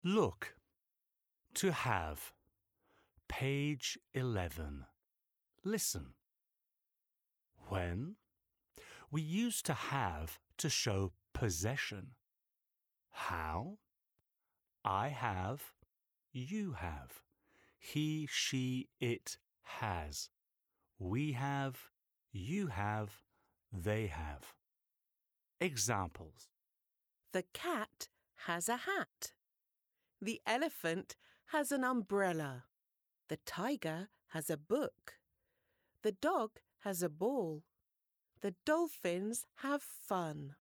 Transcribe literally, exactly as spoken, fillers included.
Look. To have. Page eleven. Listen. When? We used to have to show possession. How? I have. You have. He, she, it has. We have. You have. They have. Examples. The cat has a hat. The elephant has an umbrella. The tiger has a book. The dog has a ball. The dolphins have fun.